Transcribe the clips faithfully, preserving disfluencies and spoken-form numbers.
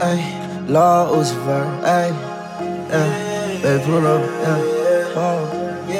ayy. Law Lucifer, ayy. Yeah, baby, pull up, yeah. Oh.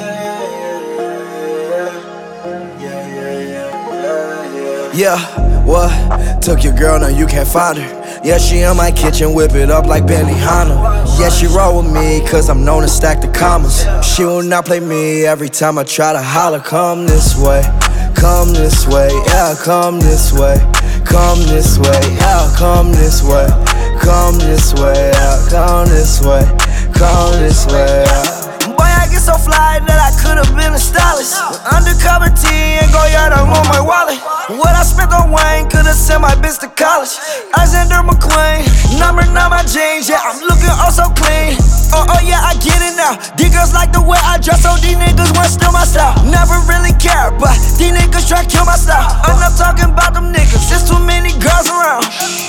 Yeah, what? Took your girl, now you can't find her. Yeah, she in my kitchen, whip it up like Benihana. Yeah, she roll with me, cause I'm known to stack the commas. She will not play me every time I try to holler. Come this way, come this way, yeah, come this way. Come this way, yeah, come this way. Come this way, yeah, come this way. Come this way, yeah. Boy, I get so fly that I could've been a stylist. With undercover tee and go yard, I want my wallet. What I spent on Wayne could've sent my bitch to college. Alexander McQueen, number nine my jeans, yeah, I'm looking oh so clean. Oh, oh yeah, I get it now. These girls like the way I dress, so these niggas want steal my style. Never really care, but these niggas try to kill my style. I'm not talking about them niggas, there's too many girls around.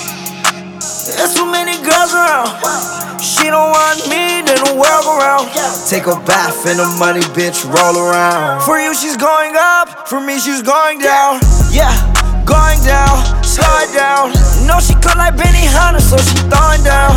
There's too many girls around. She don't want me, then the world around. Take a bath in the money, bitch, roll around. For you, she's going up, for me, she's going down. Yeah, going down, slide down. No, she cut like Benihana, so she throwing down.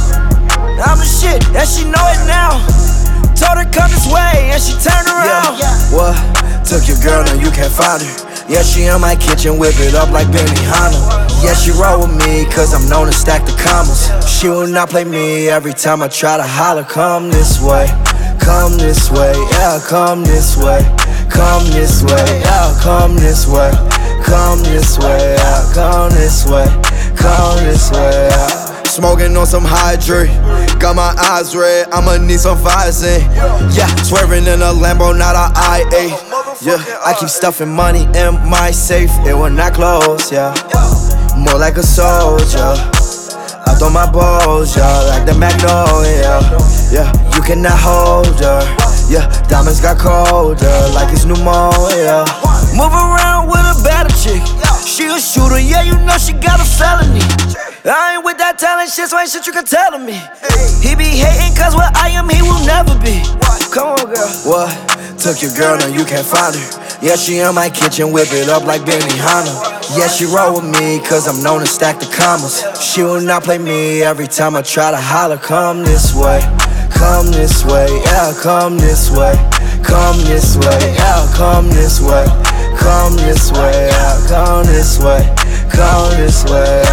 I'm the shit, and she know it now. Told her come this way, and she turned around. Yeah. What? Took your girl, now you can't find her. Yeah, she in my kitchen, whip it up like Benihana. Yeah, she roll with me, cause I'm known to stack the commas. She will not play me every time I try to holler. Come this way, come this way, yeah, come this way. Come this way, yeah, come this way. Come this way, yeah, come this way. Come this way, yeah. Smoking on some hydrate, got my eyes red, I'ma need some Visine. Yeah, swerving in a Lambo, not a I eight. Yeah, I keep stuffing money in my safe, it will not close, yeah. More like a soldier, I throw my balls, yeah, like the Magnolia. Yeah, you cannot hold her, yeah, diamonds got colder, like it's pneumonia. Move around with a better chick, she a shooter, yeah, you know she got a felony. I ain't with that talent shit, so ain't shit you can tell to me. He be hating cause what I am, he will never be. Come on, girl. What? Took your girl, now you can't find her. Yeah, she in my kitchen, whip it up like Benihana. Yeah, she roll with me, cause I'm known to stack the commas. She will not play me every time I try to holler. Come this way, come this way, yeah, come this way. Come this way, yeah, come this way. Come this way, yeah, come this way. Come this way.